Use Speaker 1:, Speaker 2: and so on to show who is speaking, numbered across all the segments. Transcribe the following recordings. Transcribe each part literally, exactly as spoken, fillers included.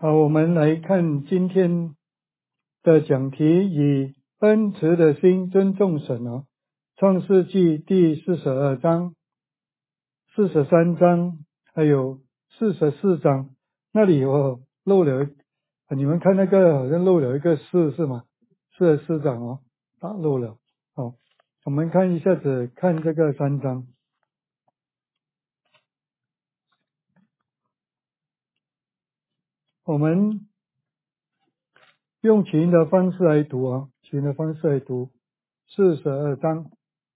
Speaker 1: 好，我们来看今天的讲题，以恩慈的心尊重神哦。创世纪第四十二章、四十三章还有四十四章，那里我漏了，你们看那个好像漏了一个四是吗？四十四章哦，打漏了。好，我们看一下子看这个三章。我们用群的方式来读啊，群的方式来读四十二章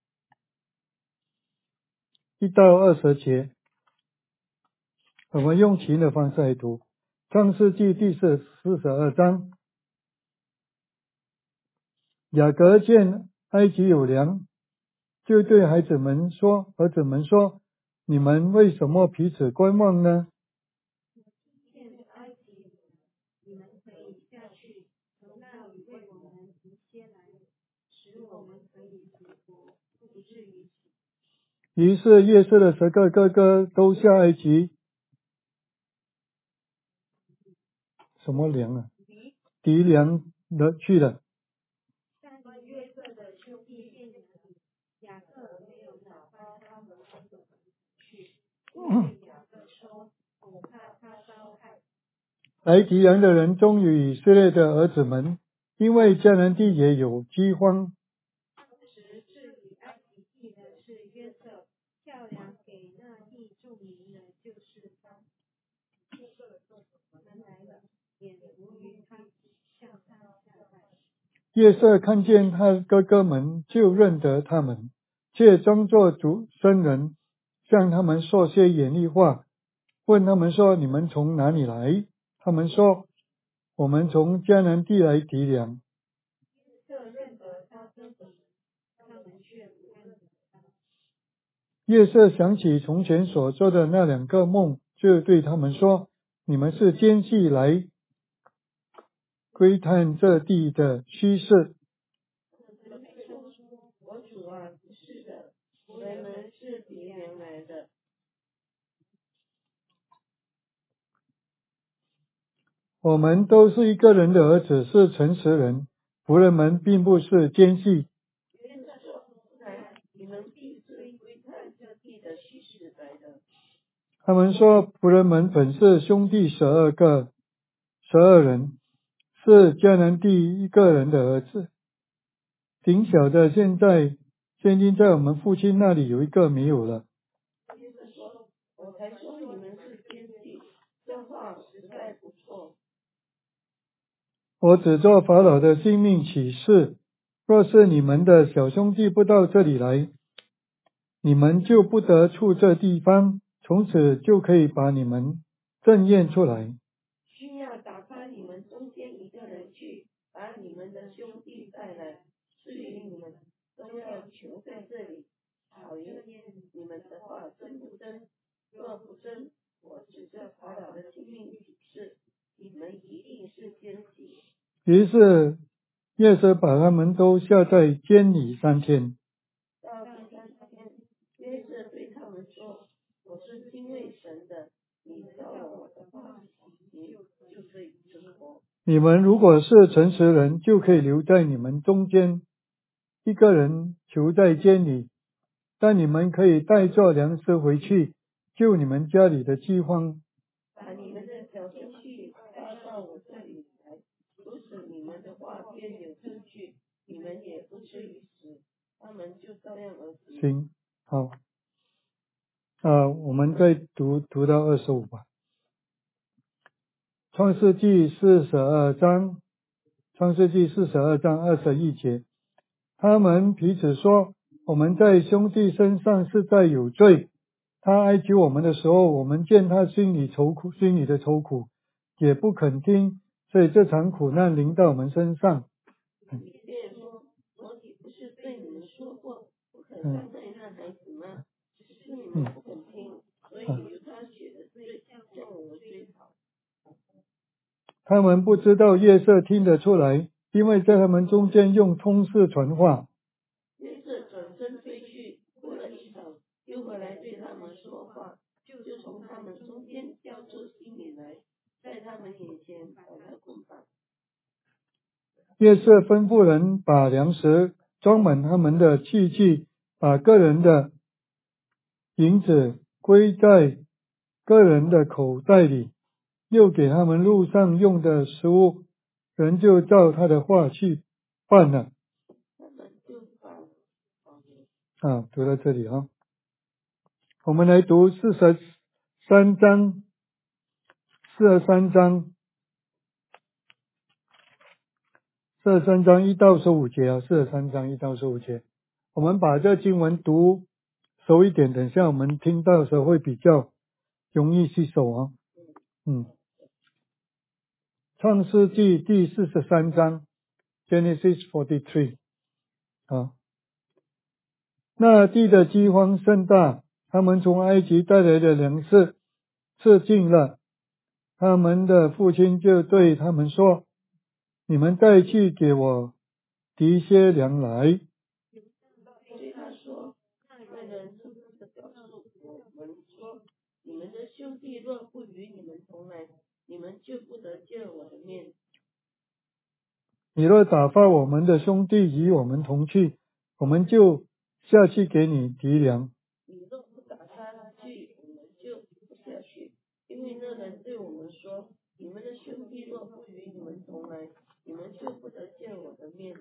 Speaker 1: 一到二十节，我们用群的方式来读。创世纪第四十二章，雅各见埃及有粮，就对孩子们说，儿子们说，你们为什么彼此观望呢？于是约瑟的十个哥哥都下埃及，什么粮啊？敌粮的去了。来敌粮的人忠于以色列的儿子们，因为迦南地也有饥荒。约瑟看见他哥哥们，就认得他们，却装作主生人，向他们说些严厉话，问他们说：你们从哪里来？他们说：我们从迦南地来敌粮。约瑟想起从前所做的那两个梦，就对他们说：你们是奸细来窥探这地的虚实。
Speaker 2: 我主啊，不是的，我们是敌粮来的。
Speaker 1: 我们都是一个人的儿子，是诚实人，仆人们并不是奸细。
Speaker 2: 你们必是窥探这地的虚实来的。
Speaker 1: 他们说，仆人们本是兄弟十二个，十二人，是迦南地一个人的儿子。顶小的现在现今在我们父亲那里有一个没有了。
Speaker 2: 我才说你们是奸细，这话实在不错。
Speaker 1: 我只做法老的性命起誓，若是你们的小兄弟不到这里来，你们就不得出这地方，从此就可以把你们正验出来。
Speaker 2: 需要打发你们中间一个人去，把你们的兄弟带来，至于你们都要求在这里，考验你们的话真不真。若不真，我指着法老的性命起誓，你们一定是奸细。
Speaker 1: 于是约瑟把他们都下在监里三天。
Speaker 2: 到第三天，约瑟对他们说：我是敬畏神的，你照我的话，你就可以生活。
Speaker 1: 你们如果是诚实人，就可以留在你们中间，一个人囚在监里，但你们可以带着粮食回去，救你们家里的饥荒。
Speaker 2: 把你们的小兄弟发到我这里来，如此你们的话便有证据，你们也不至于死。他们就照样而行。
Speaker 1: 行，好，啊，我们再读读到二十五吧。创世纪四十二章，创世纪四十二章二十一节，他们彼此说：我们在兄弟身上是在有罪。他哀求我们的时候，我们见他心里愁苦，心里的愁苦，也不肯听，所以这场苦难临到我们身上。
Speaker 2: 以便说，我岂不是对你们说过，不可伤害那孩子吗？只是你们不肯听，所以由他血的罪向我追讨。
Speaker 1: 他们不知道约瑟听得出来，因为在他们中间用通事传话。
Speaker 2: 约瑟转身退去，过了一场，又回来对他们说话，就从他们中间交出新米来，在他他们眼前把他捆绑。
Speaker 1: 约瑟吩咐人把粮食装满他们的器具，把个人的银子归在个人的口袋里，又给他们路上用的食物，人就照他的话去办了。啊，读到这里啊，我们来读四十三章，四十三章，四十三章一到十五节啊，四十三章一到十五节，我们把这经文读熟一点，等一下我们听到的时候会比较容易吸收啊。嗯，创世纪第四十三章 Genesis forty-three 啊，那地的饥荒甚大，他们从埃及带来的粮食吃尽了，他们的父亲就对他们说，你们再去给我提些粮来。
Speaker 2: 对他说，那人是不是告诉我们说，你们的兄弟若不与你们同来，你们就不得见我的面。
Speaker 1: 你若打发我们的兄弟与我们同去，我们就下去给你提粮。
Speaker 2: 你若不打他去，我们就不下去，因为那人对我们说，你们的兄弟若不与你们同来，你们就不得见我的面。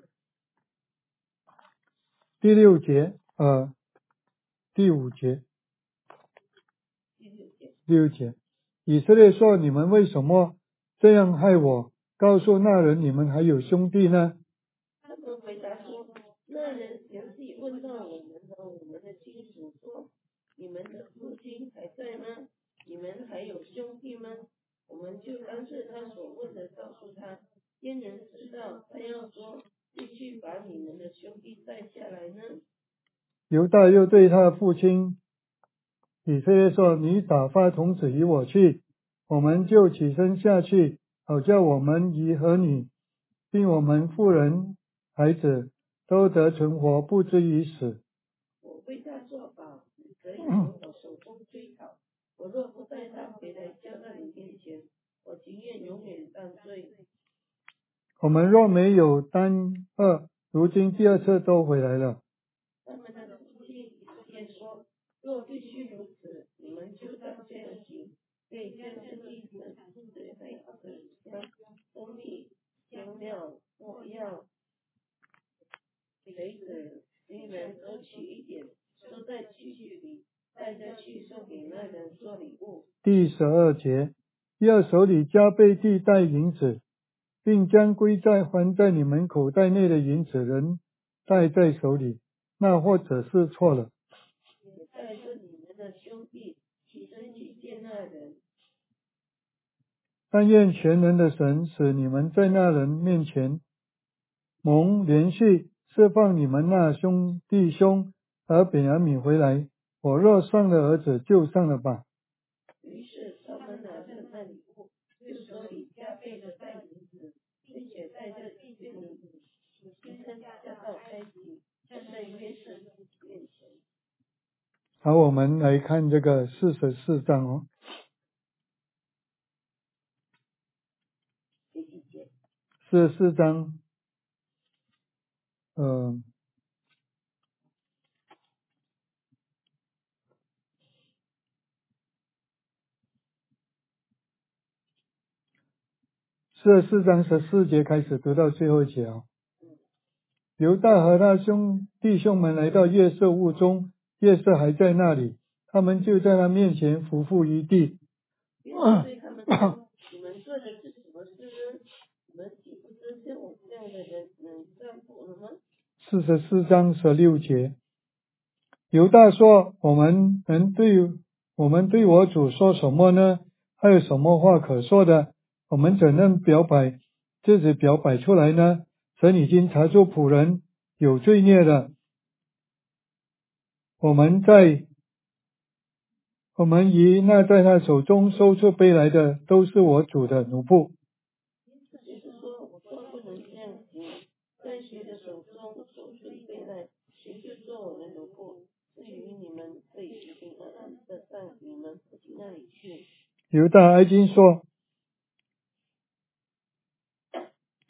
Speaker 1: 第六节，呃，第五节，
Speaker 2: 第六节，
Speaker 1: 第六节，以色列说，你们为什么这样害我？告诉那人，你们还有兄弟呢？
Speaker 2: 他们回答说，那人详细问到我们和我们的亲属说，你们的父亲还在吗？你们还有兄弟吗？我们就按照他所问的告诉他，焉能知道他要说必须把你们的兄弟带下来呢？
Speaker 1: 犹大又对他的父亲以色列说，你打发童子与我去，我们就起身下去，好叫我们与和你，并我们妇人孩子都得存活，不至于死。
Speaker 2: 我为他作保，你可以从我手中追讨。我若不带他回来交到你面前，我情愿永远担罪。
Speaker 1: 我们若没有担恶，如今第二次都回来了。
Speaker 2: 他们的父亲以色列说，若必须如此，你们就当这样行，可以将这地的最美好的香、蜂蜜、香料、没药、雷子、新人都取一点，收在器具里，带着去送给那人做礼物。
Speaker 1: 第十二节，要手里加倍地带银子，并将归在还在你们口袋内的银子人带在手里，那或者是错了。
Speaker 2: 也带着你们的兄弟起身去见那人。
Speaker 1: 但愿全能的神使你们在那人面前蒙连续释放你们那兄弟兄，而本雅悯回来。我若上了儿子，就上了吧。
Speaker 2: 于是他们拿着那礼物，就手里加倍的带银子，并且带着一件银子，起身下到埃及，站在约瑟面前。
Speaker 1: 好，我们来看这个四十四章哦。
Speaker 2: 第几节？
Speaker 1: 四十四章，呃，四十四章十四节开始读到最后一节哦。犹大和他兄弟兄们来到约瑟屋中，约瑟还在那里，他们就在他面前伏伏于地。
Speaker 2: 约瑟对他们说：“你们做的是什么事呢？你们岂不知像我这样的人能占卜了吗？”
Speaker 1: 四十四章十六节，犹大说：“我们能对我们对我主说什么呢？还有什么话可说的？我们怎能表白自己表白出来呢？神已经查出仆人有罪孽了。我们在我们与那在他手中收出杯来的，都是我主的奴仆。”
Speaker 2: 就是说，我断不能这样行，在谁的手中收出一杯来，谁就做我的奴仆。至于你们，可以平平安安的上你们父亲那里去。
Speaker 1: 犹大哀矜说：“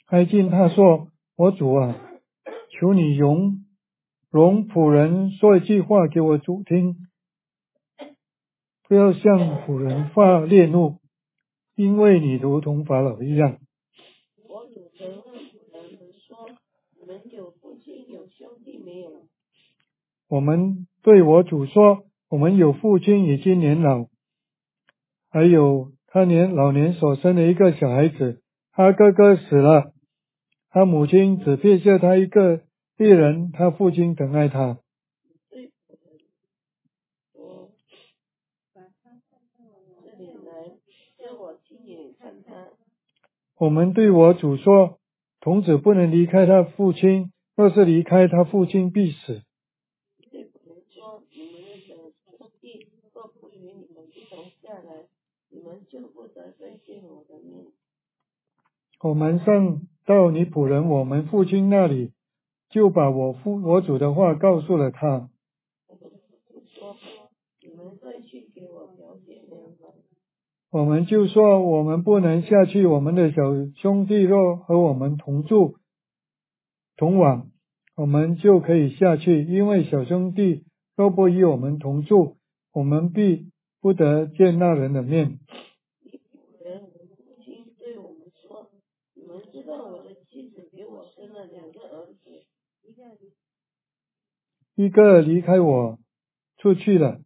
Speaker 1: 挨近他说：我主啊，求你容容仆人说一句话给我主听，不要向仆人发烈怒，因为你如同法老一样。
Speaker 2: 我主责问仆人们说：你们有父亲有兄弟没有？
Speaker 1: 我们对我主说：我们有父亲已经年老，还有他年老年所生的一个小孩子，他哥哥死了，他母亲只撇下他一个猎人，他父亲疼爱他。
Speaker 2: 对仆人说：把他带到我这里来，叫我亲眼看他。
Speaker 1: 我们对我主说：童子不能离开他父亲，若是离开他父亲必死。
Speaker 2: 对仆人说：你们的兄弟若不与你们一同下来，你们就不得再见我的面。
Speaker 1: 我们上到你仆人我们父亲那里，就把我父我主的话告诉了他。
Speaker 2: 我的父说：你们再去给我表姐娘来。
Speaker 1: 我们就说：我们不能下去，我们的小兄弟若和我们同住同往，我们就可以下去，因为小兄弟若不与我们同住，我们必不得见那人的面。
Speaker 2: 仆人我父亲对我们说：你们知道我的妻子给我生了两个儿子，一个
Speaker 1: 一个离开我出去了，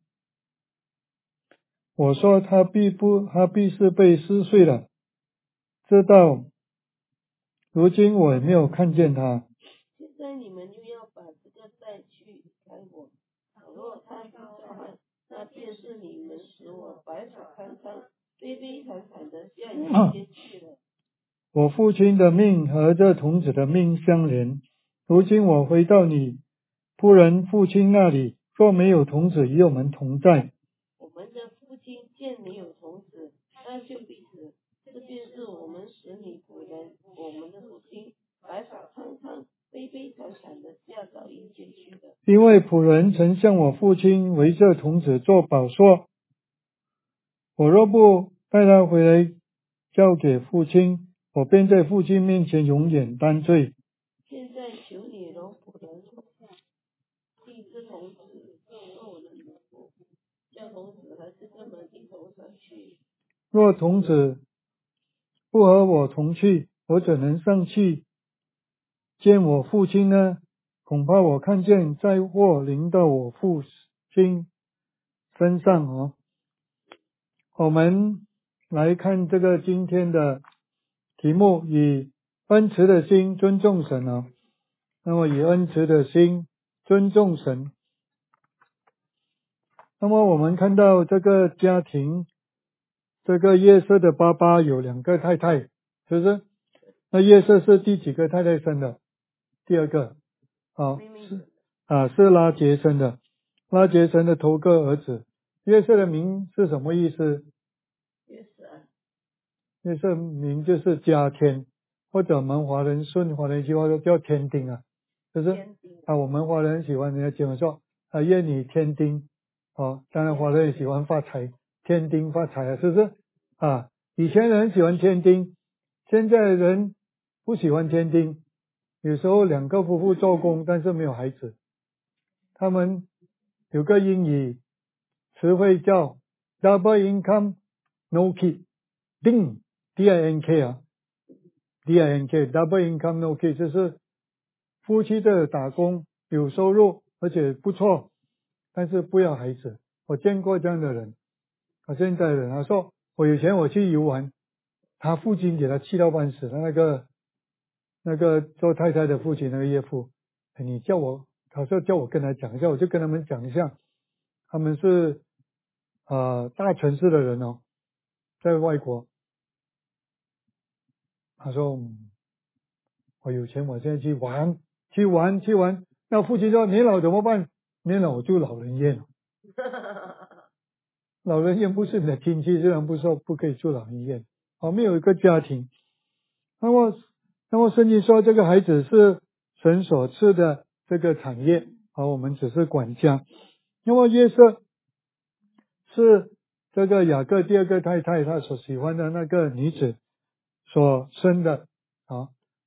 Speaker 1: 我说他必不，他必是被撕碎了。直到如今我也没有看见他。
Speaker 2: 现在你们又要把这个带去离开我，倘若他不照办，那便是你们使我白发苍苍、悲悲惨惨的下阴间去了。
Speaker 1: 我父亲的命和这童子的命相连，如今我回到你仆人父亲那里，若没有童子与我们同在，
Speaker 2: 我们的父亲见没有童子，那就必死。这便是我们使你仆人，我们的父亲白发苍苍、悲悲惨惨的下到阴间去的。
Speaker 1: 因为仆人曾向我父亲为这童子作保说，我若不带他回来交给父亲，我便在父亲面前永远担罪。
Speaker 2: 现在求你容仆人落下，替这童子做我的奴仆，叫童子和这个门一同上去。
Speaker 1: 若童子不和我同去，我怎能上去见我父亲呢？恐怕我看见灾祸临到我父亲身上哦。我们来看这个今天的题目，以恩慈的心尊重神哦。那么以恩慈的心尊重神。那么我们看到这个家庭，这个约瑟的爸爸有两个太太，是不是？那约瑟是第几个太太生的？第二个。好，是啊，是拉结生的。拉结生的头个儿子。约瑟的名是什么意思？
Speaker 2: 约瑟啊，
Speaker 1: 约瑟名就是加添，或者我们华人顺华人一句话说叫添丁啊，就是？
Speaker 2: 天丁
Speaker 1: 啊，我们华人喜欢人家讲说啊，愿你添丁。哦，当然华人也喜欢发财，添丁发财啊，是不是？啊，以前人喜欢添丁，现在人不喜欢添丁。有时候两个夫妇做工，但是没有孩子，他们有个英语词汇叫 double income no kid， 丁 D I N K 啊 D I N K double income no kid 就是夫妻的打工有收入而且不错，但是不要孩子。我见过这样的人，啊，现在的人他说我有钱我去游玩，他父亲给他气到半死，他那个那个做太太的父亲那个岳父，你叫我，他说叫我跟他讲一下，我就跟他们讲一下，他们是呃大城市的人哦，在外国，他说、嗯、我有钱我现在去玩去玩去玩，那父亲说年老怎么办？年老我住老人院了。老人院不是你的亲戚，虽然不说不可以住老人院，我们有一个家庭，那么那么圣经说这个孩子是神所赐的这个产业，而我们只是管家。那么约瑟是这个雅各第二个太太他所喜欢的那个女子所生的啊。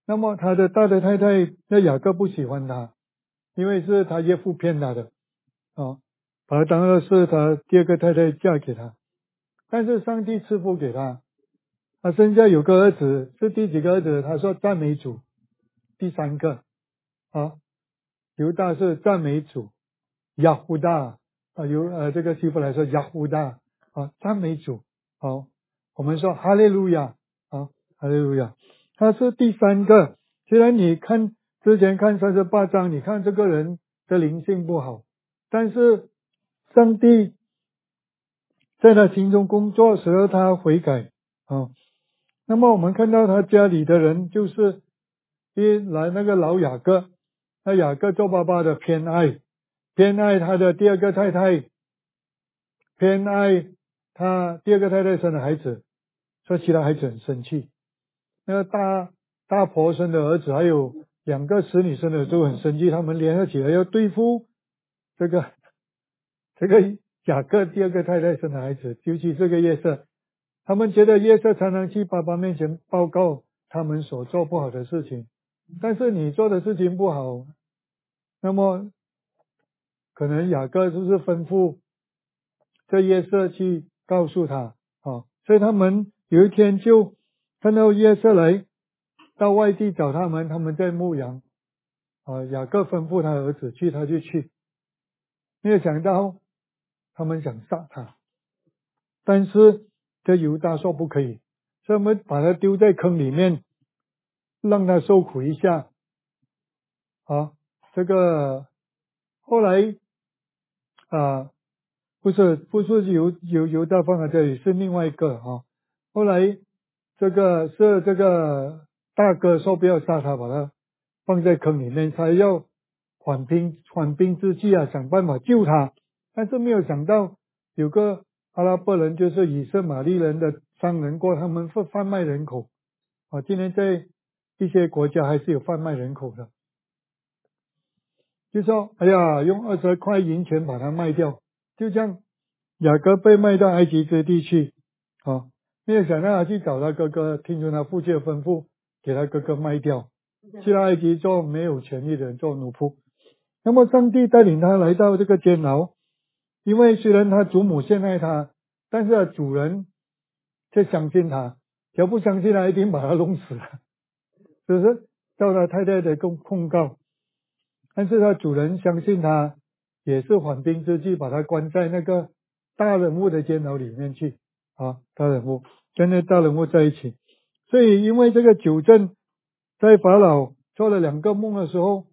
Speaker 1: 那么他的大的太太那雅各不喜欢他，因为是他岳父骗他的，哦，把他当作是他第二个太太嫁给他。但是上帝赐福给他，他生下有个儿子，是第几个儿子？他说赞美主，第三个啊，犹大是赞美主，亚胡大啊，犹呃这个希伯来说亚胡大啊，赞美主，好，我们说哈利路亚啊，哈利路亚，他是第三个。虽然你看之前看三十八章，你看这个人的灵性不好，但是上帝在他心中工作，使得他悔改啊。那么我们看到他家里的人，就是一来那个老雅各，那雅各做爸爸的偏爱，偏爱他的第二个太太，偏爱他第二个太太生的孩子，所以其他孩子很生气。那个大大婆生的儿子，还有两个使女生的都很生气，他们联合起来要对付这个这个雅各第二个太太生的孩子，尤其这个约瑟。他们觉得约瑟常常去爸爸面前报告他们所做不好的事情，但是你做的事情不好，那么可能雅各就是吩咐这约瑟去告诉他啊，所以他们有一天就看到约瑟来到外地找他们，他们在牧羊啊，雅各吩咐他儿子去，他就去，没有想到他们想杀他，但是这犹大说不可以，所以我们把他丢在坑里面，让他受苦一下啊。这个后来啊，不是不是犹犹犹大放在这里，是另外一个啊。后来这个是这个大哥说不要杀他，把他放在坑里面，他要缓兵缓兵之计啊，想办法救他，但是没有想到有个阿拉伯人，就是以色玛利人的商人过，他们会贩卖人口啊。今天在一些国家还是有贩卖人口的，就说哎呀，用二十块银钱把它卖掉，就这样雅各被卖到埃及之地去啊。没有想到他去找他哥哥，听从他父亲的吩咐，给他哥哥卖掉，去到埃及做没有权利的人，做奴仆。那么上帝带领他来到这个监牢，因为虽然他祖母陷害他，但是主人却相信他，要不相信他一定把他弄死了，是不是？照他太太的控控告，但是他主人相信他，也是缓兵之计，把他关在那个大人物的监牢里面去啊，大人物跟那大人物在一起。所以因为这个九正在法老做了两个梦的时候，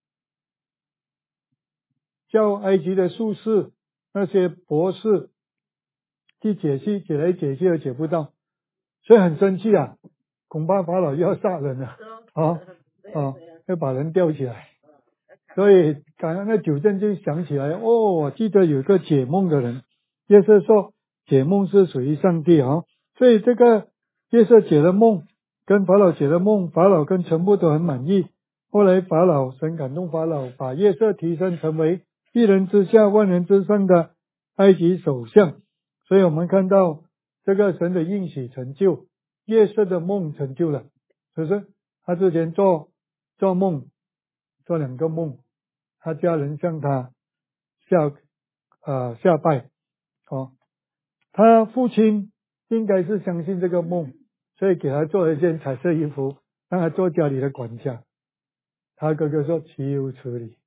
Speaker 1: 叫埃及的术士那些博士去解析，解来解去都解不到，所以很生气啊，恐怕法老要杀人了啊啊，要把人吊起来。所以刚刚那九正就想起来，哦，我记得有个解梦的人，约瑟说解梦是属于上帝啊，所以这个约瑟解了梦，跟法老解了梦，法老跟全部都很满意。后来法老神感动法老，把约瑟提升成为一人之下万人之上的埃及首相。所以我们看到这个神的应许成就，约瑟的梦成就了，是不是？他之前做做梦，做两个梦，他家人向他下呃下拜哦，他父亲应该是相信这个梦，所以给他做了一件彩色衣服，让他做家里的管家。他哥哥说岂有此理，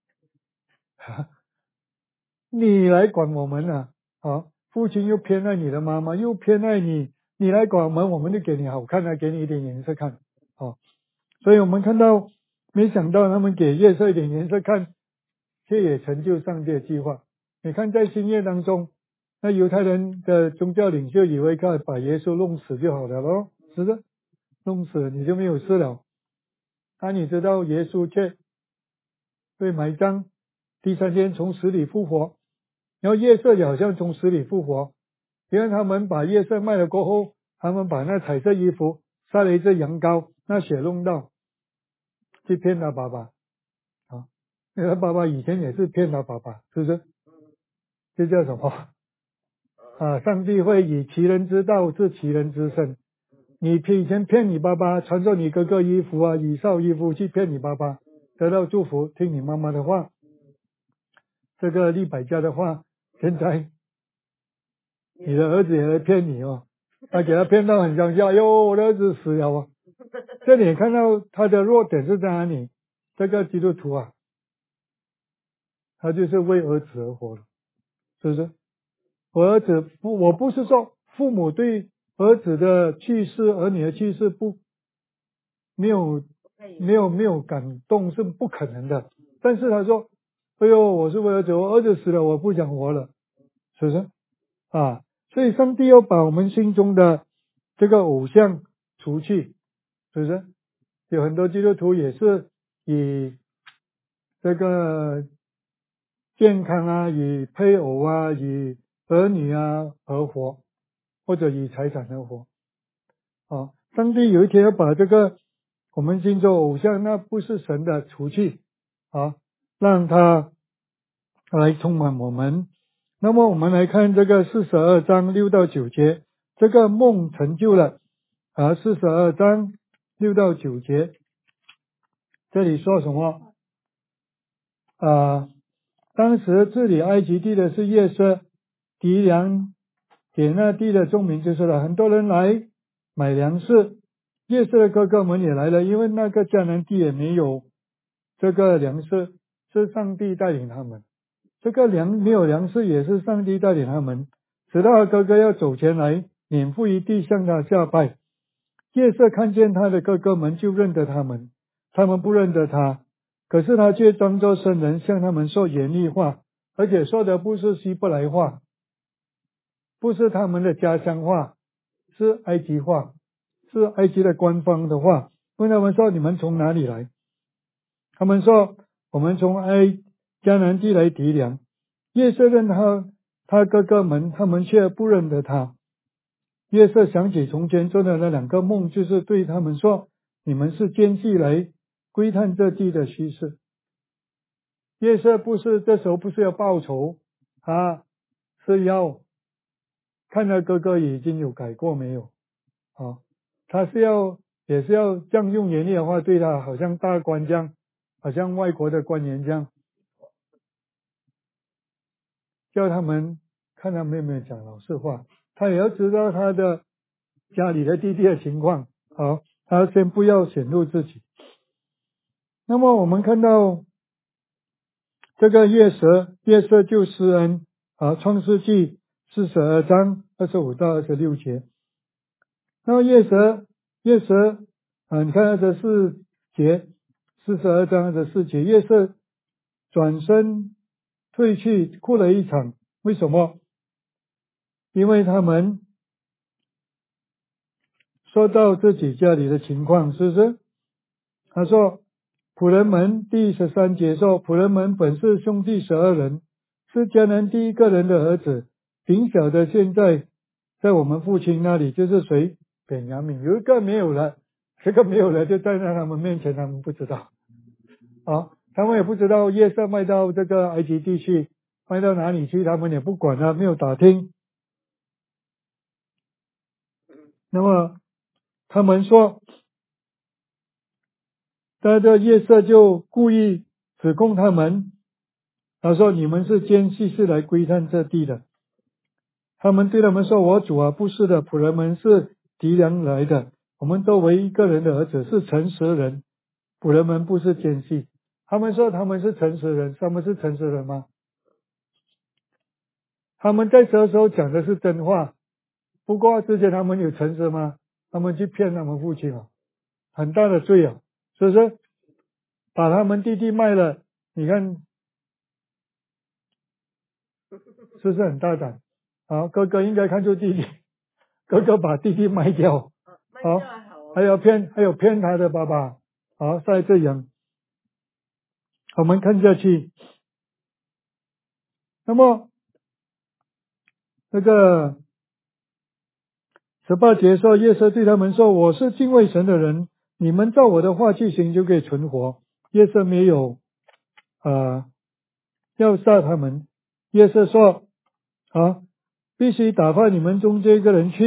Speaker 1: 你来管我们啊？啊，父亲又偏爱你的妈妈，又偏爱你，你来管我们，我们就给你好看啊，给你一点颜色看啊。所以我们看到，没想到他们给约瑟一点颜色看，却也成就上帝的计划。你看在新约当中，那犹太人的宗教领袖以为看把耶稣弄死就好了咯，是不是？弄死你就没有事了。啊，你知道耶稣却被埋葬，第三天从死里复活，然后约瑟也好像从死里复活，因为他们把约瑟卖了过后，他们把那彩色衣服杀了一只羊羔，那血弄到去骗他爸爸啊，因为他爸爸以前也是骗他爸爸，是不是？这叫什么啊？上帝会以其人之道治其人之身你以前骗你爸爸，穿着你哥哥衣服啊，以扫衣服去骗你爸爸，得到祝福，听你妈妈的话，这个利百加的话，现在你的儿子也来骗你哦，他给他骗到很伤心，哎呦，我的儿子死了啊！这里看到他的弱点是在哪里？这个基督徒啊，他就是为儿子而活了，是不是？我儿子不，我不是说父母对儿子的去世、儿女的去世不没有没有没有感动是不可能的。但是他说：“哎呦，我是为儿子，我儿子死了，我不想活了，是不是？”啊，所以上帝要把我们心中的这个偶像除去，是不是？有很多基督徒也是以这个健康啊，以配偶啊，以儿女啊而活，或者以财产而活。啊，上帝有一天要把这个我们心中偶像，那不是神的除去啊，让他来充满我们。那么我们来看这个四十二章六到九节，这个梦成就了啊，四十二章六到九节，这里说什么啊？当时治理埃及地的是约瑟、狄良、典那地的众民就说了，很多人来买粮食，约瑟的哥哥们也来了，因为那个迦南地也没有这个粮食，是上帝带领他们。这个粮没有粮食也是上帝带领他们，直到哥哥要走前来，脸伏于地向他下拜。约瑟看见他的哥哥们就认得他们，他们不认得他，可是他却装作圣人，向他们说严厉话，而且说的不是希伯来话，不是他们的家乡话，是埃及话，是埃及的官方的话。问他们说，你们从哪里来？他们说，我们从埃迦南地来籴粮。约瑟认他他哥哥们，他们却不认得他。约瑟想起从前做的那两个梦，就是对他们说，你们是奸细来窥探这地的虚实。约瑟不是这时候不是要报仇，他是要看他哥哥已经有改过没有啊？他是要也是要这样用严厉的话对他，好像大官这样，好像外国的官员这样，叫他们看他们有没有讲老实话。他也要知道他的家里的弟弟的情况，好，他先不要显露自己。那么我们看到这个约瑟，约瑟就施恩啊，创世纪四十二章二十五到二十六节。那么约瑟，约瑟啊，你看二十四节，四十二章二十四节，约瑟转身退去，哭了一场。为什么？因为他们说到自己家里的情况，是不是？他说，仆人们第十三节说，仆人们本是兄弟十二人，是迦南第一个人的儿子，顶小的现在在我们父亲那里，就是谁？便雅悯，有一个没有了，这个没有了就站在他们面前，他们不知道啊，他们也不知道约瑟卖到这个埃及地区，卖到哪里去，他们也不管他，没有打听。那么他们说，这个约瑟就故意指控他们，他说你们是奸细，是来窥探这地的。他们对他们说，我主啊，不是的，仆人们是敌良来的，我们都为一个人的儿子，是诚实人，仆人们不是奸细。他们说他们是诚实人，他们是诚实人吗？他们在这时候讲的是真话，不过之前他们有诚实吗？他们去骗他们父亲啊，很大的罪啊，是不是？把他们弟弟卖了，你看是不是很大胆？好，哥哥应该看出弟弟，哥哥把弟弟卖掉，好，还有骗，还有骗他的爸爸，好，再这样，我们看下去。那么那个十八节说，约瑟对他们说，我是敬畏神的人，你们照我的话去行就可以存活。约瑟没有啊要杀他们，约瑟说啊，必须打发你们中间一个人去，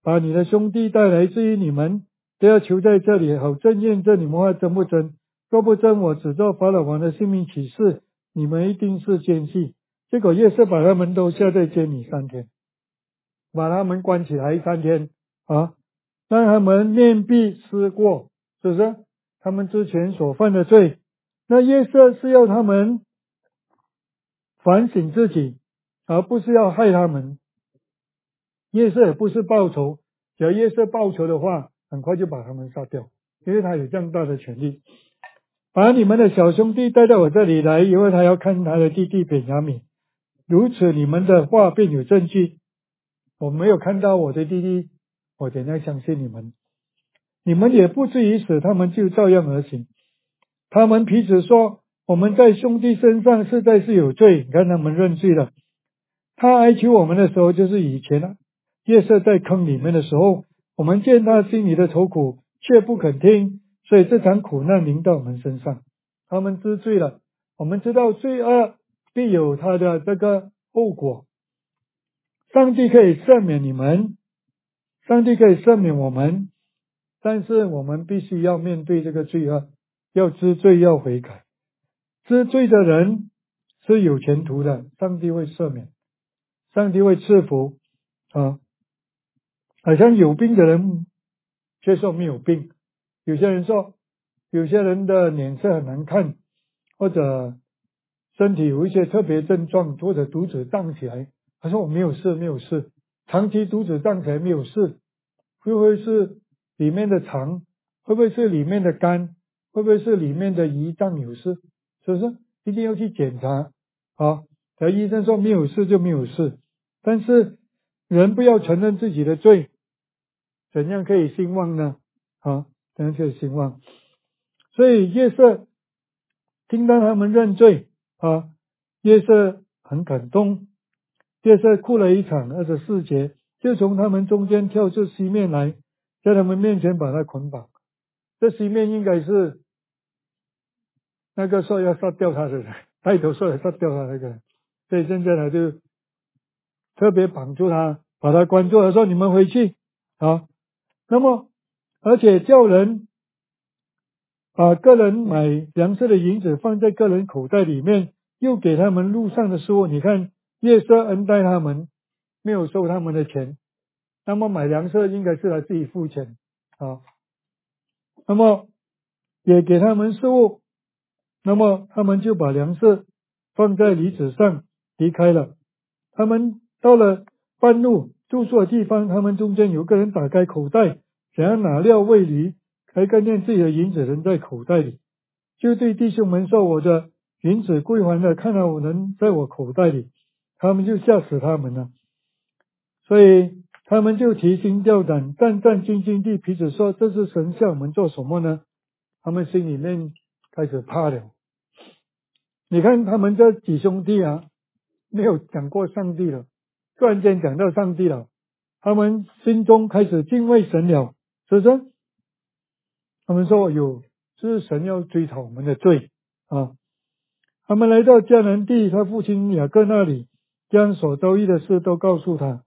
Speaker 1: 把你的兄弟带来，至于你们都要求在这里，好正验证你们话真不真。若不真，我只做法老王的性命起誓，你们一定是奸细。结果约瑟把他们都下在监里三天，把他们关起来三天啊，让他们面壁思过，是不是？他们之前所犯的罪，那约瑟是要他们反省自己，而不是要害他们。约瑟也不是报仇，只要约瑟报仇的话，很快就把他们杀掉，因为他有这样大的权力。把你们的小兄弟带到我这里来，因为他要看他的弟弟便雅悯。如此你们的话便有证据。我没有看到我的弟弟，我怎样相信你们？你们也不至于死，他们就照样而行。他们彼此说，我们在兄弟身上实在是有罪。你看他们认罪了。他哀求我们的时候，就是以前啊，约瑟在坑里面的时候，我们见他心里的愁苦，却不肯听，所以这场苦难临到我们身上。他们知罪了，我们知道罪恶必有他的这个后果。上帝可以赦免你们，上帝可以赦免我们，但是我们必须要面对这个罪恶，要知罪，要悔改。知罪的人是有前途的，上帝会赦免，上帝会赐福啊。好像有病的人却说没有病，有些人说有些人的脸色很难看，或者身体有一些特别症状，或者肚子胀起来，他说我没有事没有事，长期肚子胀起来没有事，会不会是里面的肠，会不会是里面的肝，会不会是里面的胰脏有事，是不是一定要去检查啊？而医生说没有事就没有事，但是人不要承认自己的罪，怎样可以兴旺呢？啊，怎样可以兴旺？所以约瑟听到他们认罪啊，约瑟很感动，约瑟哭了一场。二十四节，就从他们中间跳出西面来，在他们面前把他捆绑。这西面应该是那个说要杀掉他的人，带头说要杀掉他那个人，所以现在呢就特别绑住他，把他关住了，说你们回去啊。那么而且叫人把个人买粮食的银子放在个人口袋里面，又给他们路上的食物。你看约瑟恩待他们，没有收他们的钱，那么买粮食应该是他自己付钱啊。那么也给他们食物，那么他们就把粮食放在驴子上离开了。他们到了半路住宿的地方，他们中间有个人打开口袋，想要拿料喂驴，才看见自己的银子扔在口袋里，就对弟兄们说，我的银子归还了，看到我能在我口袋里，他们就吓死他们了。所以他们就提心吊胆，战战兢兢地彼此说，这是神向我们做什么呢？他们心里面开始怕了。你看他们这几兄弟啊，没有讲过上帝了，突然间讲到上帝了，他们心中开始敬畏神了，是不是？他们说有，是神要追讨我们的罪啊。他们来到迦南地，他父亲雅各那里，将所遭遇的事都告诉他。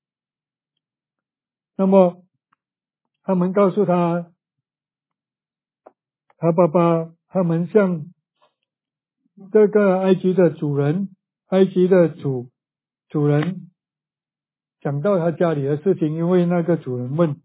Speaker 1: 那么他们告诉他，他爸爸他们向这个埃及的主人，埃及的主主人讲到他家里的事情，因为那个主人问。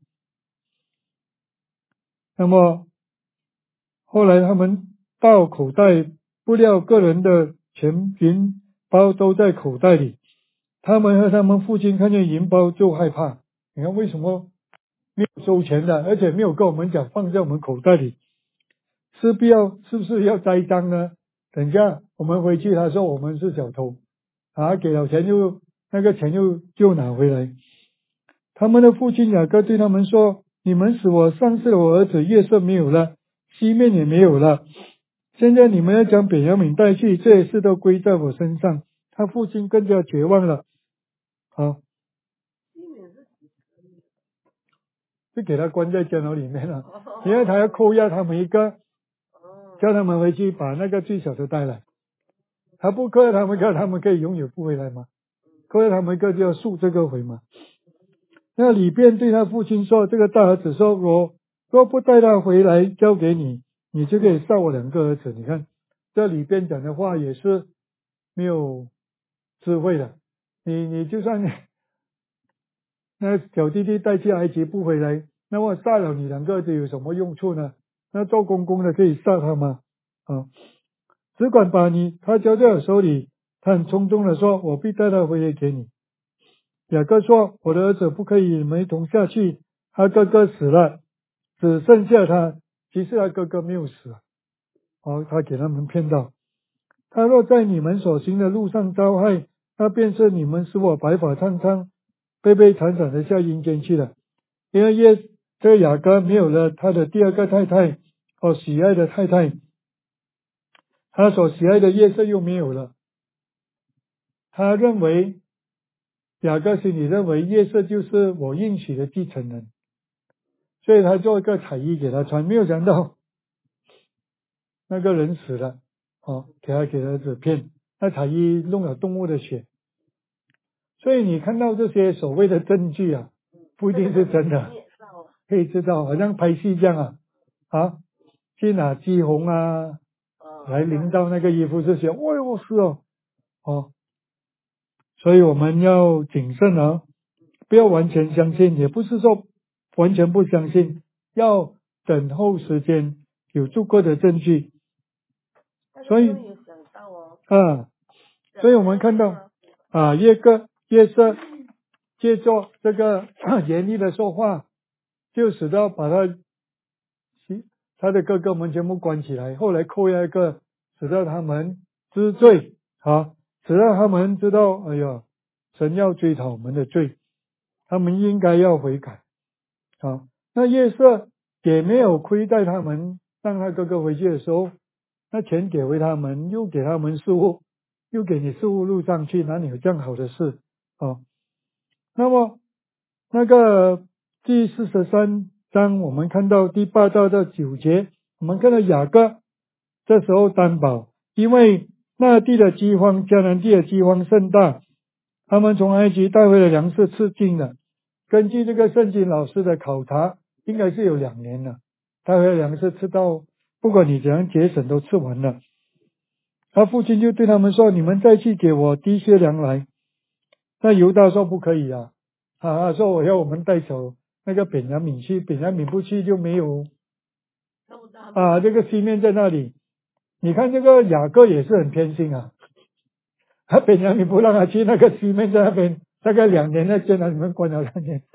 Speaker 1: 那么后来他们到口袋，不料个人的钱银包都在口袋里。他们和他们父亲看见银包就害怕。你看为什么没有收钱的，而且没有跟我们讲放在我们口袋里，是必要是不是要栽赃呢？等下我们回去，他说我们是小偷啊，给了钱就那个钱就就拿回来。他们的父亲雅各对他们说，你们使我丧失了我儿子约瑟没有了，西面也没有了，现在你们要将便雅悯带去，这些事都归在我身上。他父亲更加绝望了。好，就给他关在监牢里面了，因为他要扣押他们一个，叫他们回去把那个最小的带来。他不扣押他们一个，他们可以永远不回来吗？扣押他们一个就要赎这个回嘛。 那里便对他父亲说，这个大儿子说，我若不带他回来交给你，你就可以杀我两个儿子。你看这里边讲的话也是没有智慧的，你你就算那小弟弟带去埃及不回来，那么杀了你两个儿子有什么用处呢？那做公公的可以杀他吗？啊，只管把你他交在我手里。他很冲动的说，我必带他回来给你。雅各说，我的儿子不可以与你们一同下去，他哥哥死了，只剩下他。其实他哥哥没有死，哦，他给他们骗到。他若在你们所行的路上遭害，那便是你们使我白发苍苍、悲悲惨惨的下阴间去了。因为耶这个雅各没有了他的第二个太太，哦，喜爱的太太，他所喜爱的约瑟又没有了。他认为雅各心里认为约瑟就是我应许的继承人，所以他做一个彩衣给他穿，没有想到那个人死了，哦，给他给儿子骗，那彩衣弄了动物的血。所以你看到这些所谓的证据啊，不一定是真的，可以知道好像拍戏这样啊，啊，去拿鸡红啊来淋到那个衣服这些，哦哟是哦，哦，所以我们要谨慎啊，不要完全相信，也不是说完全不相信，要等候时间，有足够的证据。所以啊，所以我们看到啊，约各约瑟借着这个严厉的说话，就使到把他他的哥哥们全部关起来，后来扣押一个，使到他们知罪啊，使到他们知道，哎呀，神要追讨我们的罪，他们应该要悔改啊。那约瑟也没有亏待他们，让他哥哥回去的时候，那钱给回他们，又给他们事物，又给你事物路上去，哪里有这样好的事啊？那么那个第四十三章，我们看到第八到到九节，我们看到雅各这时候担保，因为那地的饥荒，迦南地的饥荒甚大，他们从埃及带回了粮食吃尽了。根据这个圣经老师的考察，应该是有两年了，带回了粮食吃到不管你怎样节省都吃完了。他父亲就对他们说，你们再去给我滴些粮来。那犹大说不可以啊，啊说我要我们带走那个便雅悯去，便雅悯不去就没有啊，这个西面在那里。你看这个雅各也是很偏心啊，他便雅悯不让他去，那个西面在那边大概两年在监牢里面关了两年。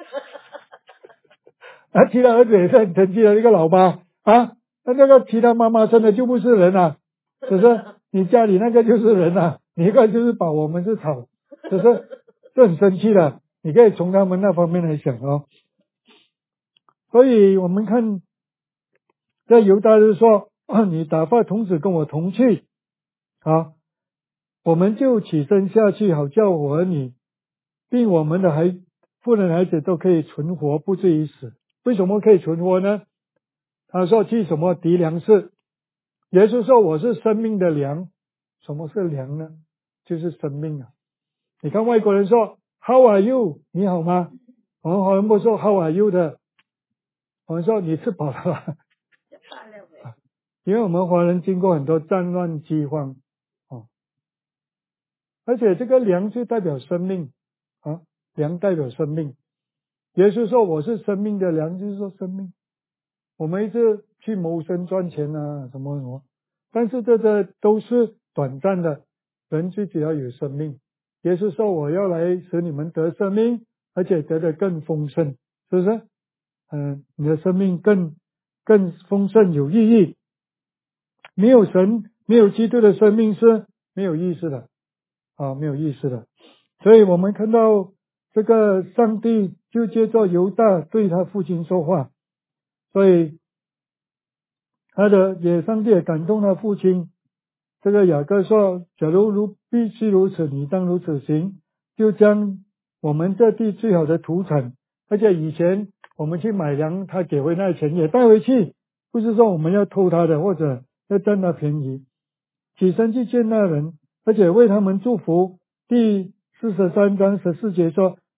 Speaker 1: 啊，其他儿子也是很生气的，一个老爸啊，那这个其他妈妈生的就不是人啊，只是你家里那个就是人啊，你一个就是宝，我们是草，只是就很生气的，你可以从他们那方面来想哦。所以我们看这犹大就说，啊，你打发童子跟我同去啊，我们就起身下去，好叫我和你并我们的孩妇人孩子都可以存活，不至于死。为什么可以存活呢？他说去什么敌粮食，耶稣说我是生命的粮。什么是粮呢？就是生命啊。你看外国人说 How are you？ 你好吗？我们华人不说 How are you 的，我们说你吃饱了吧。因为我们华人经过很多战乱饥荒哦，而且这个粮就代表生命啊，粮代表生命。耶稣说我是生命的粮，就是说生命。我们一直去谋生赚钱啊，什么什么，但是这个都是短暂的，人最主要有生命。耶稣说我要来使你们得生命，而且得的更丰盛，是不是？嗯，你的生命更更丰盛有意义。没有神，没有基督的生命是没有意思的啊，没有意思的。所以我们看到这个上帝就借着犹大对他父亲说话，所以他的也上帝也感动他父亲。这个雅各说，假如如必须如此，你当如此行，就将我们这地最好的土产，而且以前我们去买粮，他给回那钱也带回去，不是说我们要偷他的或者要占他便宜。起身去见那人，而且为他们祝福。第四十三章十四节说，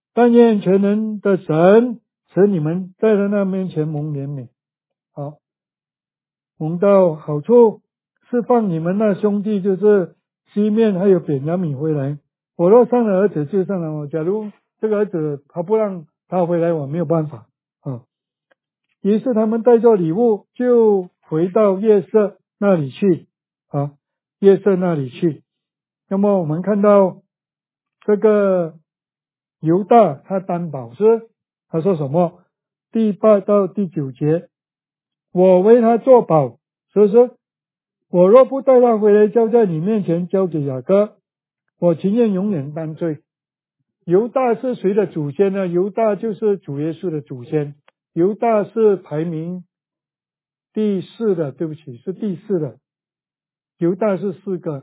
Speaker 1: 但愿全能的神使你们在他那面前蒙怜悯。好，蒙到好处，释放你们那兄弟，就是西面还有便雅悯回来。我若上了儿子就上了我，假如这个儿子他不让他回来，我没有办法啊。于是他们带着礼物就回到约瑟那里去啊，约瑟那里去。那么我们看到这个犹大他担保是他说什么？第八到第九节，我为他作保，是不是？我若不带他回来交在你面前，交给雅各，我情愿永远担罪。犹大是谁的祖先呢？犹大就是主耶稣的祖先。犹大是排名第四的，对不起，是第四的。犹大是四个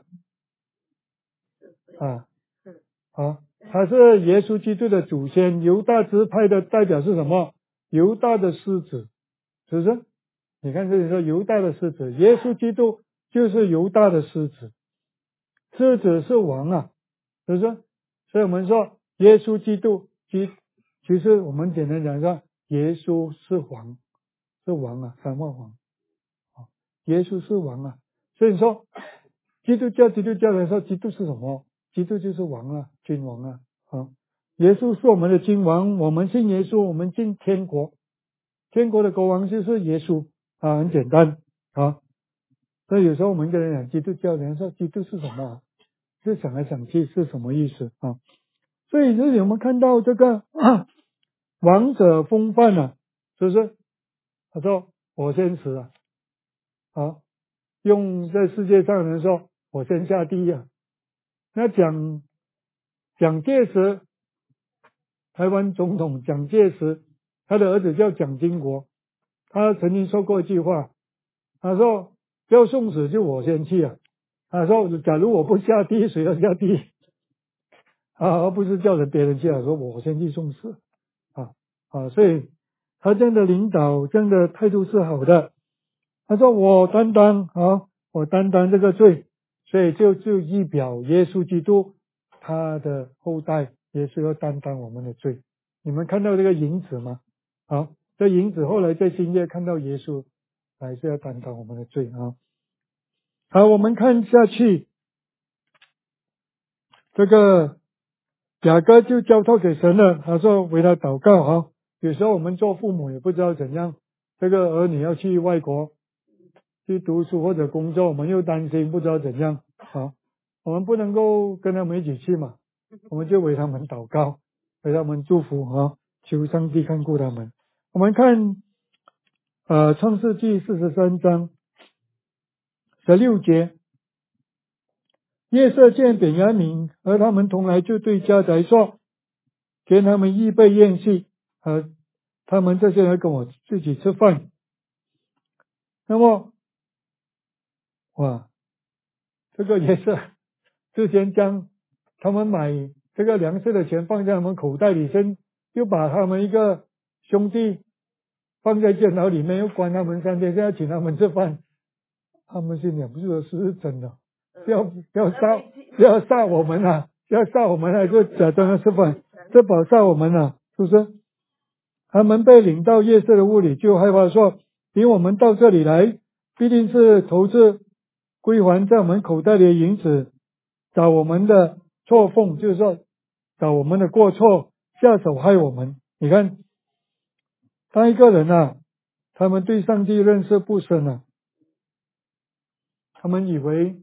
Speaker 1: 啊，好，他是耶稣基督的祖先。犹大支派的代表是什么？犹大的狮子，是不是？你看这里说犹大的狮子，耶稣基督就是犹大的狮子。狮子是王啊，是不是？所以我们说耶稣基督，其其实我们简单讲说，耶稣是王，是王啊，三万王啊，耶稣是王啊。所以你说基督教基督教来说，基督是什么？基督就是王啊，君王啊，啊，耶稣是我们的君王，我们信耶稣，我们进天国，天国的国王就是耶稣啊，很简单啊。所以有时候我们跟人讲基督教，人说基督是什么？就想来想去是什么意思啊？所以这里我们看到这个啊王者风范啊，是不是？他说我先死啊，啊，用在世界上人说我先下地啊。那蒋蒋介石，台湾总统蒋介石，他的儿子叫蒋经国，他曾经说过一句话，他说要送死就我先去啊。他说假如我不下地，谁要下地啊？而不是叫人别人去啊，说我先去送死啊啊！所以他这样的领导，这样的态度是好的。他说我担当啊，我担当这个罪，所以就就预表耶稣基督他的后代也是要担当我们的罪。你们看到这个银子吗？啊，这银子后来在新约看到耶稣还是要担当我们的罪啊。好，我们看下去，这个雅各就交托给神了，他说为他祷告啊。有时候我们做父母也不知道怎样，这个儿女要去外国去读书或者工作，我们又担心不知道怎样啊，我们不能够跟他们一起去嘛，我们就为他们祷告，为他们祝福啊，求上帝看顾他们。我们看呃创世纪四十三章十六节，约瑟见便雅悯和他们同来，就对家宰说，给他们预备宴席，呃，他们这些人跟我自己吃饭。那么，哇，这个约瑟之前将他们买这个粮食的钱放在他们口袋里，先又把他们一个兄弟放在监牢里面，又关他们三天，现在请他们吃饭，他们心里不是说是真的，要要杀要杀我们啊，要杀我们啊，就假装要吃饭，这保杀我们啊，是不是？他们被领到约瑟的屋里，就害怕说，领我们到这里来，必定是投资归还在我们口袋里的银子，找我们的错缝，就是说找我们的过错，下手害我们。你看，当一个人啊，他们对上帝认识不深啊，他们以为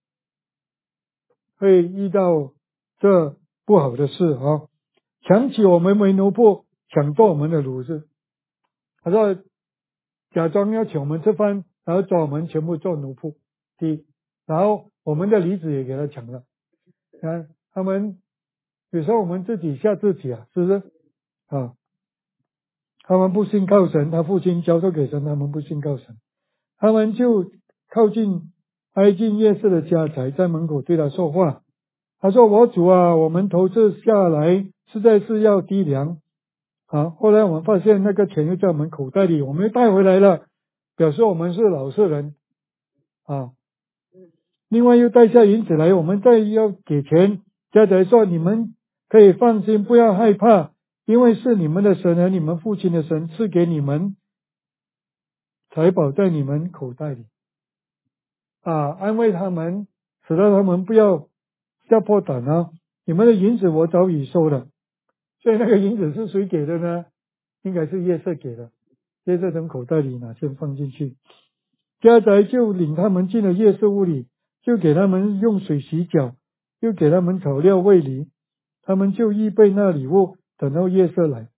Speaker 1: 会遇到这不好的事啊，抢起我们为奴仆，抢夺我们的乳食。他说假装要请我们吃饭，然后抓我们全部做奴仆。第一，然后我们的梨子也给他抢了。啊，他们有时候我们自己吓自己啊，是不是啊？他们不信靠神，他父亲交托给神，他们不信靠神，他们就靠近挨近约瑟的家宅，在门口对他说话。他说：“我主啊，我们投资下来实在是要低粮啊。后来我们发现那个钱又在我们口袋里，我们又带回来了，表示我们是老实人啊。另外又带下银子来，我们再要给钱。家宅说：你们可以放心，不要害怕， 因为是你们的神和你们父亲的神赐给你们财宝在你们口袋里啊，安慰他们，使得他们不要吓破胆啊。你们的银子我早已收了。所以那个银子是谁给的呢？应该是约瑟给的。约瑟从口袋里拿，先放进去。家宅就领他们进了约瑟屋里，就给他们用水洗脚，又给他们草料喂梨。他们就预备那礼物，等候约瑟来。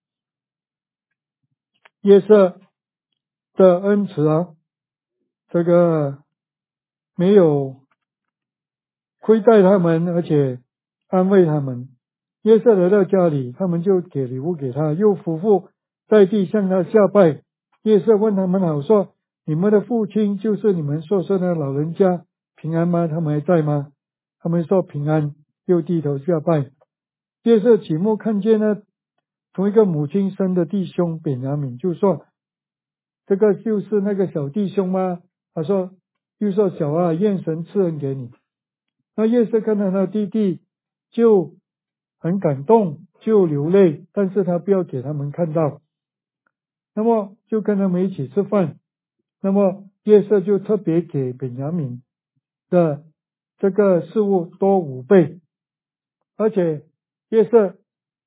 Speaker 1: 约瑟的恩慈啊，这个没有亏待他们，而且安慰他们。约瑟来到家里，他们就给礼物给他，又俯伏在地向他下拜。约瑟问他们好说：你们的父亲就是你们所生的老人家平安吗？他们还在吗？他们说平安，又低头下拜。约瑟举目看见呢，同一个母亲生的弟兄便雅悯，就说：这个就是那个小弟兄吗？他说：就说小啊，愿神赐恩给你。那约瑟看到他弟弟就很感动，就流泪，但是他不要给他们看到。那么就跟他们一起吃饭。那么约瑟就特别给便雅悯的这个事物多五倍，而且约瑟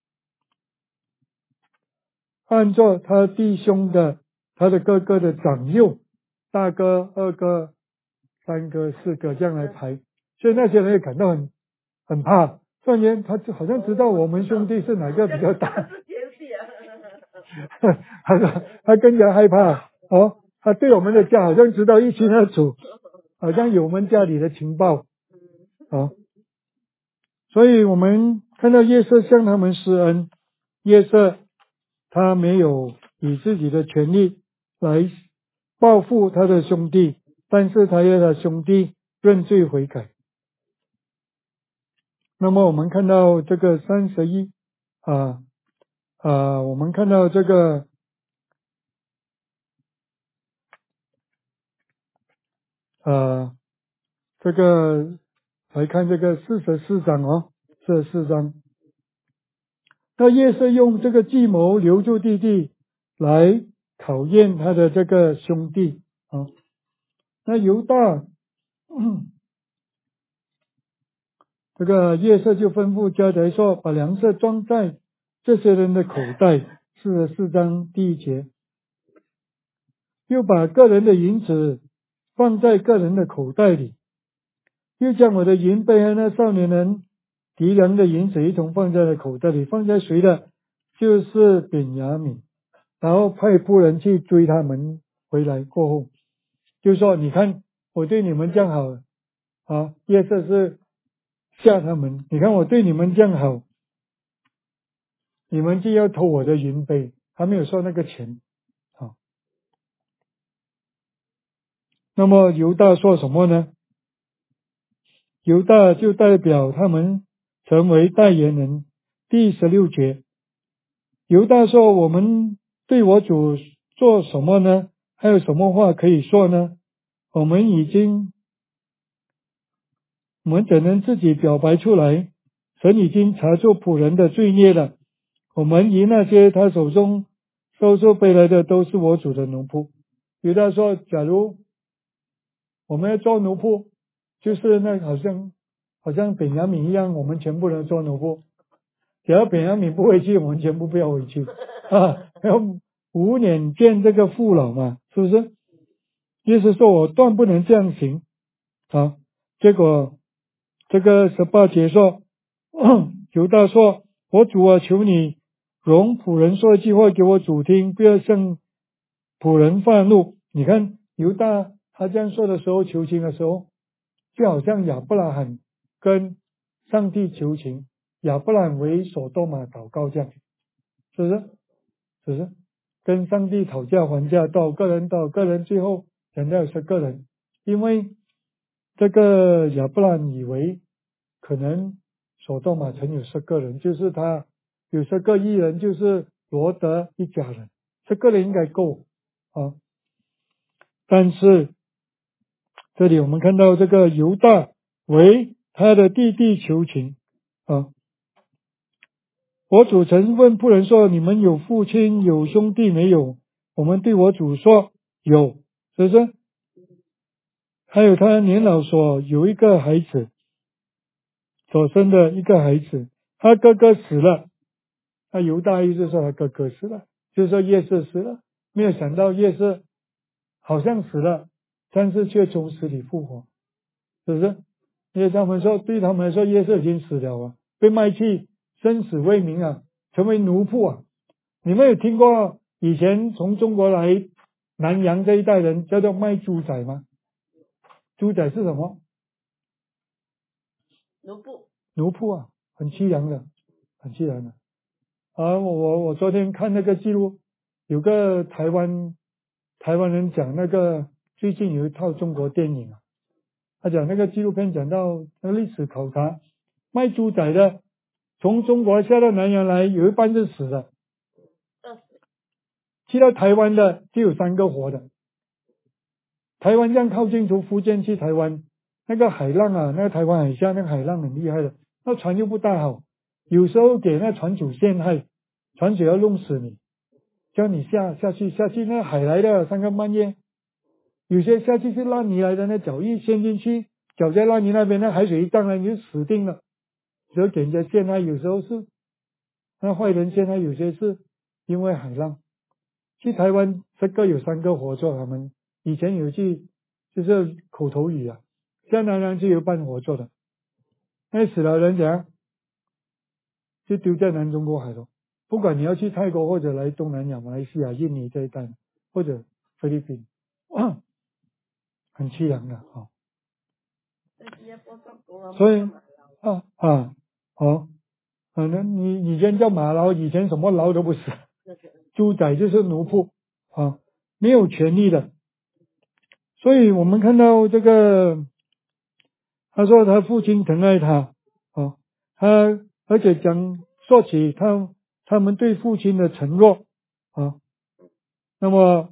Speaker 1: 按照他弟兄的他的哥哥的长幼，大哥、二哥、三哥、四哥这样来排，所以那些人也感到很很怕。突然间他就好像知道我们兄弟是哪个比较大，他说他更加害怕哦，他对我们的家好像知道一清二楚，好像有我们家里的情报哦。所以我们看到约瑟向他们施恩，约瑟他没有以自己的权利来报复他的兄弟，但是他要他兄弟认罪悔改。那么我们看到这个三十一啊啊，我们看到这个啊这个来看这个四十四章哦，四十四章。那约瑟用这个计谋留住弟弟，来考验他的这个兄弟啊。那犹大，嗯、这个约瑟就吩咐家宰说，把粮食装在这些人的口袋，四十四章第一节，又把个人的银子放在个人的口袋里，又将我的银杯和那少年人提粮的银子一同放在了口袋里。放在谁的？就是便雅悯。然后派仆人去追他们回来过后，就说你看我对你们这样好啊，约瑟是吓他们，你看我对你们这样好，你们就要偷我的银杯，还没有说那个钱啊。那么犹大说什么呢？犹大就代表他们成为代言人。第十六节，犹大说，我们对我主做什么呢？还有什么话可以说呢？我们已经我们怎能自己表白出来？神已经查出仆人的罪孽了。我们与那些他手中收受背来的都是我主的奴仆。犹大说，假如我们要做奴仆，就是那好像好像便雅悯一样，我们全部人做奴仆。只要便雅悯不回去，我们全部不要回去啊！要无脸见这个父老嘛，是不是？意思说我断不能这样行啊！结果这个十八节说，犹大说，我主啊，求你容仆人说一句话给我主听，不要向仆人发怒。你看犹大他这样说的时候，求情的时候，就好像亚伯拉罕跟上帝求情，亚伯拉罕为所多玛祷告这样，是不是？是不是？跟上帝讨价还价，多少个人，多少个人，最后讲到有十个人，因为这个亚伯拉罕以为可能所多玛曾有十个人，就是他有十个义人，就是罗德一家人，十个人应该够啊。但是这里我们看到这个犹大为他的弟弟求情啊。 我主曾问仆人说，你们有父亲有兄弟没有？我们对我主说有，是不是？还有他年老所有一个孩子，所生的一个孩子，他哥哥死了，他犹大意思说他哥哥死了，就是说约瑟死了，没有想到约瑟好像死了，但是却从死里复活，是不是？因为他们说，对他们来说，约瑟已经死了啊，被卖去，生死未明啊，成为奴仆啊。你们有听过以前从中国来南洋这一代人叫做卖猪仔吗？猪仔是什么？
Speaker 2: 奴仆。
Speaker 1: 奴仆啊，很凄凉的，很凄凉的。啊，我我我昨天看那个记录，有个台湾台湾人讲那个最近有一套中国电影啊，他讲那个纪录片讲到那个历史考察，卖猪仔的从中国下到南洋来，有一半是死的，去到台湾的就有三个活的。台湾这样靠近，从福建去台湾，那个海浪啊，那个台湾海峡那个海浪很厉害的，那船又不大好，有时候给那船主陷害，船主要弄死你，叫你下下去下去，那海来的三更半夜，有些下去是烂泥来的，那脚一陷进去，脚在烂泥那边，那海水一上来你就死定了。只有给人家陷害，有时候是那坏人陷害，有些是因为海浪。去台湾这个有三个活做，他们以前有一句就是口头语啊，下南洋就有半活做的，那死了人怎样就丢在南中国海了。不管你要去泰国或者来东南亚、马来西亚、印尼这一带，或者菲律宾，啊、很凄凉的啊、哦。所以啊啊好，可能你以前叫马劳，以前什么劳都不是，猪仔就是奴仆啊，没有权利的。所以我们看到这个，他说他父亲疼爱他啊，他而且讲说起他他们对父亲的承诺啊，那么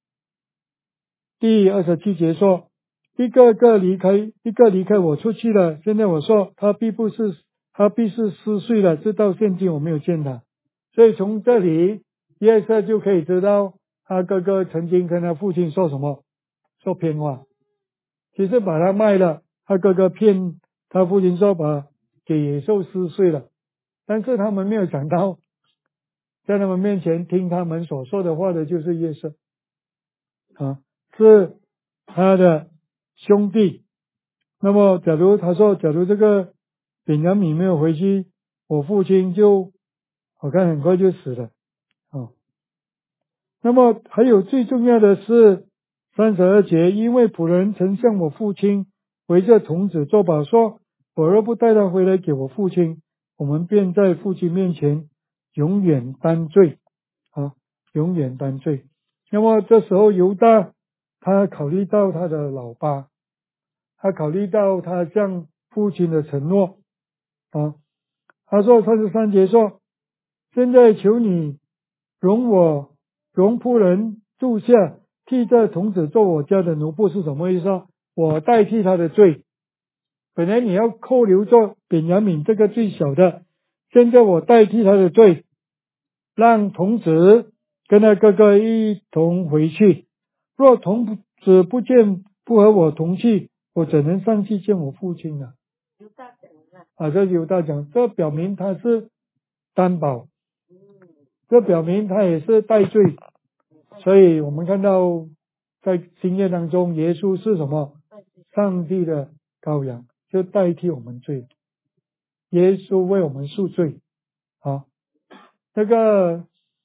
Speaker 1: 第二十七节说，一个个离开，一个离开我出去了。现在我说他必不是，他必是失碎了，直到现今我没有见他。所以从这里约瑟就可以知道他哥哥曾经跟他父亲说什么，说骗话，其实把他卖了，他哥哥骗他父亲说把给野兽撕碎了，但是他们没有想到，在他们面前听他们所说的话的就是约瑟啊，是他的兄弟。那么假如他说，假如这个本雅悯没有回去，我父亲就我看很快就死了啊。那么还有最重要的是三十二节，因为仆人曾向我父亲围着童子作保，说我若不带他回来给我父亲，我们便在父亲面前永远担罪啊，永远担罪。那么这时候犹大他考虑到他的老爸，他考虑到他向父亲的承诺啊，他说三十三节说，现在求你容我容仆人住下，替这童子做我家的奴仆，是什么意思啊？我代替他的罪，本来你要扣留做本雅悯这个最小的，现在我代替他的罪，让童子跟他哥哥一同回去。若童子不见不和我同去，我怎能上去见我父亲呢？啊，这犹大讲，这表明他是担保，这表明他也是代罪。所以我们看到在新约当中，耶稣是什么？上帝的羔羊，就代替我们罪，耶稣为我们赎罪。好，这个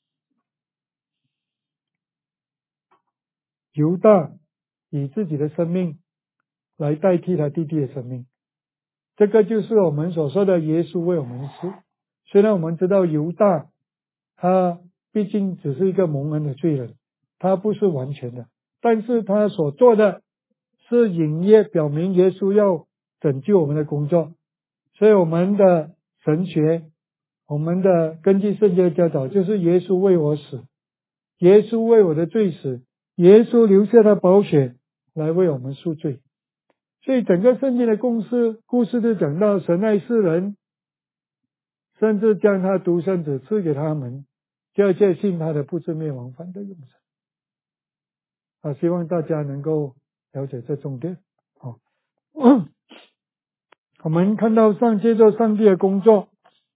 Speaker 1: 犹大以自己的生命来代替他弟弟的生命，这个就是我们所说的耶稣为我们死。虽然我们知道犹大他毕竟只是一个蒙恩的罪人，他不是完全的，但是他所做的是隐约表明耶稣要拯救我们的工作。所以我们的神学，我们的根据圣经的教导，就是耶稣为我死，耶稣为我的罪死，耶稣留下的宝血来为我们赎罪。所以整个圣经的故事故事都讲到神爱世人， 甚至将他独生子赐给他们，叫一切信他的不至灭亡，反得永生。啊，希望大家能够了解这重点。好、哦，我们看到上接着上帝的工作，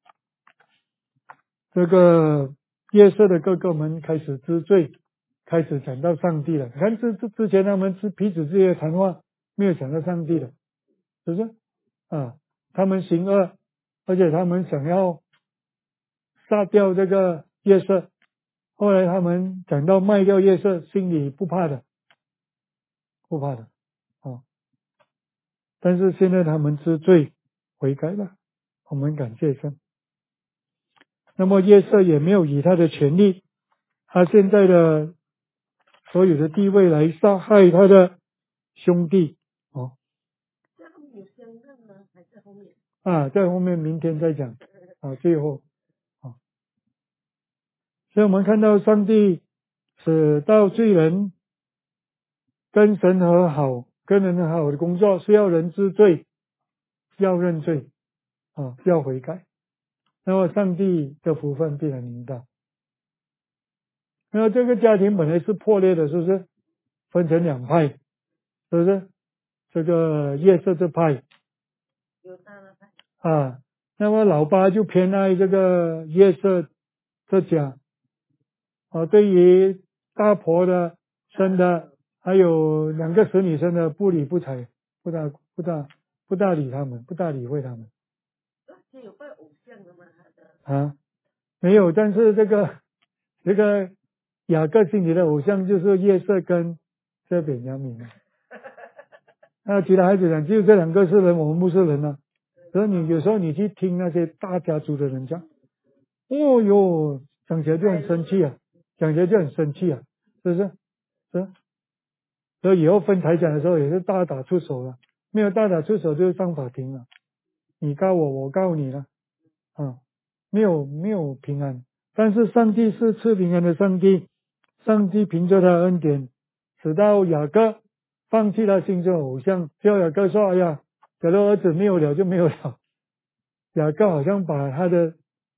Speaker 1: 这个约瑟的哥哥们开始知罪，开始讲到上帝了。看之之之前他们是彼此之间的谈话，没有讲到上帝的，是不是？啊，他们行恶，而且他们想要杀掉这个约瑟。后来他们讲到卖掉约瑟，心里不怕的，不怕的，啊！但是现在他们知罪悔改了，我们感谢神。那么约瑟也没有以他的权利，他现在的所有的地位来杀害他的兄弟，哦，
Speaker 2: 有相认吗？还在后面？
Speaker 1: 啊，在后面明天再讲，啊，最后，啊，所以我们看到上帝使到罪人跟神和好，跟人和好的工作是要人知罪，要认罪，啊，要悔改，那么上帝的福分必然临到。那么这个家庭本来是破裂的，是不是？分成两派，是不是？这个约瑟这派，
Speaker 2: 犹大那派
Speaker 1: 啊，那么老八就偏爱这个约瑟这家，啊，对于大婆的生的，还有两个使女生的不理不睬，不大不大不大理他们，不大理会他们。
Speaker 2: 这有拜偶像的吗？他的
Speaker 1: 啊，没有，但是这个这个雅各心里的偶像就是约瑟跟这便雅悯啊。那其他孩子讲，只有这两个是人，我们不是人啊。所以你有时候你去听那些大家族的人讲，哦哟，讲起来就很生气啊，讲起来就很生气啊，是不是？是。所以以后分财产的时候也是大打出手了，没有大打出手就是上法庭了，你告我，我告你了，啊，没有没有平安。但是上帝是赐平安的上帝，上帝凭着他的恩典，使到雅各放弃了心中的偶像，叫雅各说：“哎呀，假如儿子没有了就没有了。”雅各好像把他的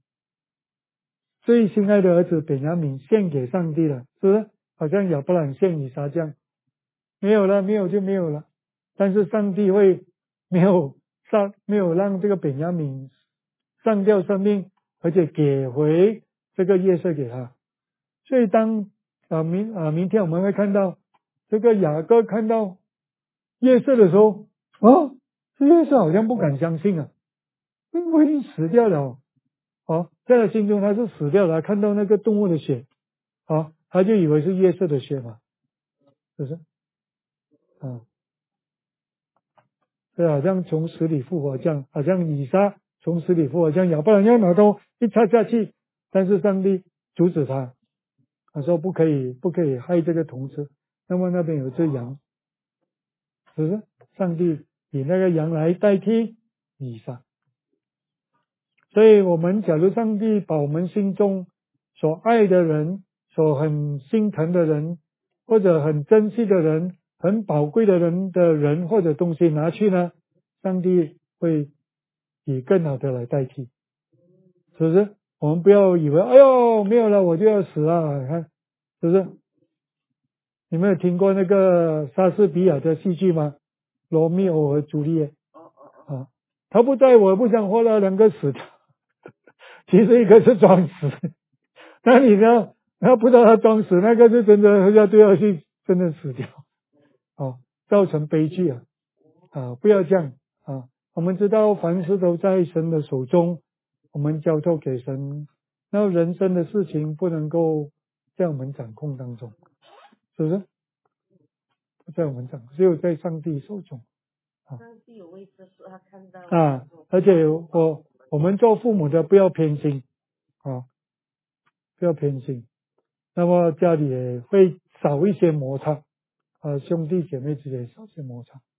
Speaker 1: 最心爱的儿子便雅悯献给上帝了，是不是？好像亚伯兰献以撒这样，没有了，没有就没有了。但是上帝会没有上没有让这个便雅悯上吊生命，而且给回这个约瑟给他。所以当啊明啊明天我们会看到这个雅各看到约瑟的时候，啊，这约瑟好像不敢相信啊，我已经死掉了哦。哦，在他心中他是死掉了，看到那个动物的血，哦，他就以为是约瑟的血嘛，是不是？啊，这好像从死里复活这样，好像以撒从死里复活这样，亚伯兰要拿刀一插下去，但是上帝阻止他，他说不可以，不可以害这个童子。那么那边有只羊，是不是？上帝以那个羊来代替以撒。所以我们假如上帝把我们心中所爱的人，所很心疼的人，或者很珍惜的人，很宝贵的人的人或者东西拿去呢，上帝会以更好的来代替，是不是？我们不要以为哎呦没有了我就要死了，看是不是？你们有听过那个莎士比亚的戏剧吗？罗密欧和朱丽叶啊，他不在我不想活了，两个死掉。其实一个是装死，那你呢？他不知道他装死，那个是真的要对他去真的死掉，哦，造成悲剧啊！啊，不要这样啊！我们知道凡事都在神的手中，我们交托给神，那人生的事情不能够在我们掌控当中，是不是？不在我们掌控，只有在上帝手中。
Speaker 2: 上帝有位置是他看到
Speaker 1: 啊，而且我我们做父母的不要偏心啊，不要偏心，那么家里也会少一些摩擦啊，兄弟姐妹之间少一些摩擦。